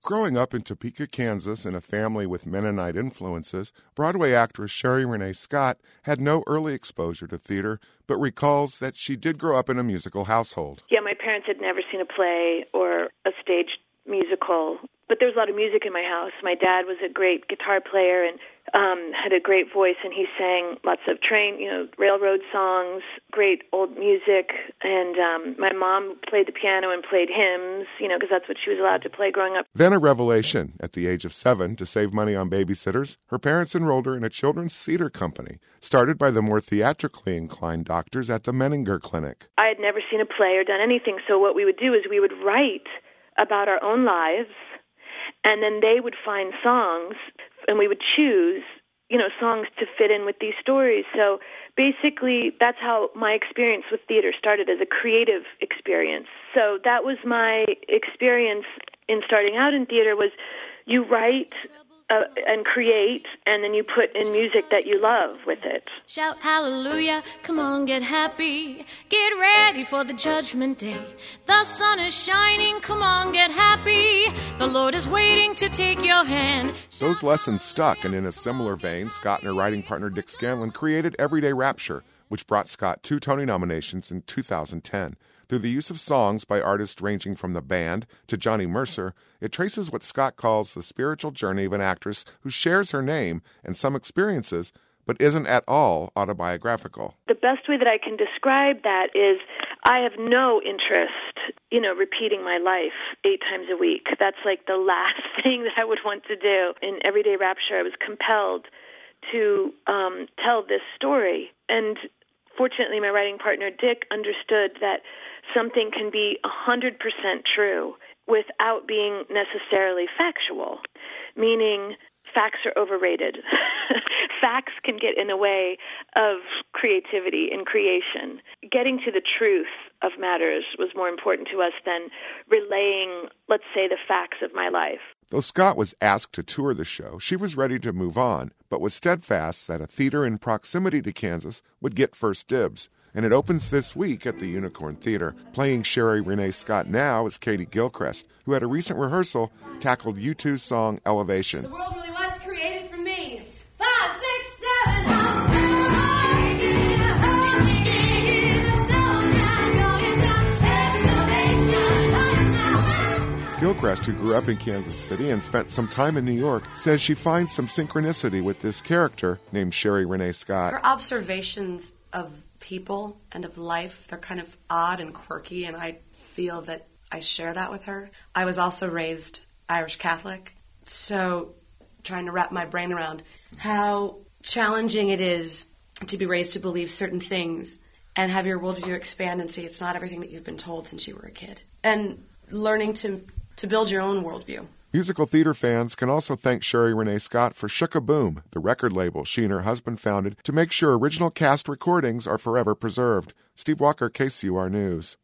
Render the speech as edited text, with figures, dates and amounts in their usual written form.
Growing up in Topeka, Kansas, in a family with Mennonite influences, Broadway actress Sherry Renee Scott had no early exposure to theater, but recalls that she did grow up in a musical household. Yeah, my parents had never seen a play or a staged musical, but there was a lot of music in my house. My dad was a great guitar player and had a great voice, and he sang lots of railroad songs, great old music, and my mom played the piano and played hymns, because that's what she was allowed to play growing up. Then a revelation. At the age of 7, to save money on babysitters, her parents enrolled her in a children's theater company, started by the more theatrically inclined doctors at the Menninger Clinic. I had never seen a play or done anything, so what we would do is we would write about our own lives, and then they would find songs, and we would choose, songs to fit in with these stories. So basically, that's how my experience with theater started, as a creative experience. So that was my experience in starting out in theater, was you write and create, and then you put in music that you love with it. Shout hallelujah, come on, get happy. Get ready for the judgment day. The sun is shining, come on, get happy. The Lord is waiting to take your hand. Those lessons stuck, and in a similar vein, Scott and her writing partner Dick Scanlon created Everyday Rapture, which brought Scott 2 Tony nominations in 2010. Through the use of songs by artists ranging from the band to Johnny Mercer, it traces what Scott calls the spiritual journey of an actress who shares her name and some experiences, but isn't at all autobiographical. The best way that I can describe that is I have no interest, repeating my life 8 times a week. That's like the last thing that I would want to do. In Everyday Rapture, I was compelled to tell this story. And fortunately, my writing partner, Dick, understood that something can be 100% true without being necessarily factual, meaning facts are overrated. Facts can get in the way of creativity and creation. Getting to the truth of matters was more important to us than relaying, let's say, the facts of my life. Though Scott was asked to tour the show, she was ready to move on, but was steadfast that a theater in proximity to Kansas would get first dibs. And it opens this week at the Unicorn Theater. Playing Sherry Renee Scott now is Katie Gilchrist, who at a recent rehearsal tackled U2's song Elevation. The world really was created for me. 5, 6, 7. Gilchrist, who grew up in Kansas City and spent some time in New York, says she finds some synchronicity with this character named Sherry Renee Scott. Her observations of people and of life, they're kind of odd and quirky, and I feel that I share that with her. I was also raised Irish Catholic, so trying to wrap my brain around how challenging it is to be raised to believe certain things and have your worldview expand and see it's not everything that you've been told since you were a kid. And learning to build your own worldview. Musical theater fans can also thank Sherry Renee Scott for Shook-a-Boom, the record label she and her husband founded to make sure original cast recordings are forever preserved. Steve Walker, KCUR News.